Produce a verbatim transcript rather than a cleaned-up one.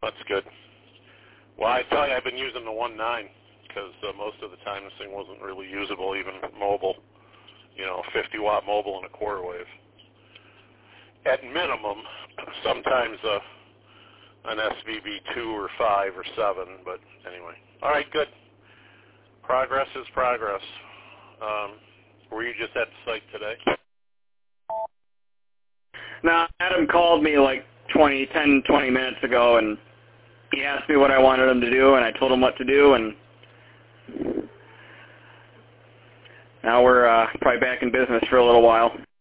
That's good. Well, I tell you, I've been using the one nine because uh, most of the time this thing wasn't really usable, even mobile. You know, fifty watt mobile and a quarter wave. At minimum, sometimes uh, an S V B two or five or seven, but anyway. All right, good. Progress is progress. Um, were you just at the site today? No, Adam called me like twenty, ten, twenty minutes ago, and he asked me what I wanted him to do, and I told him what to do, and now we're uh, probably back in business for a little while.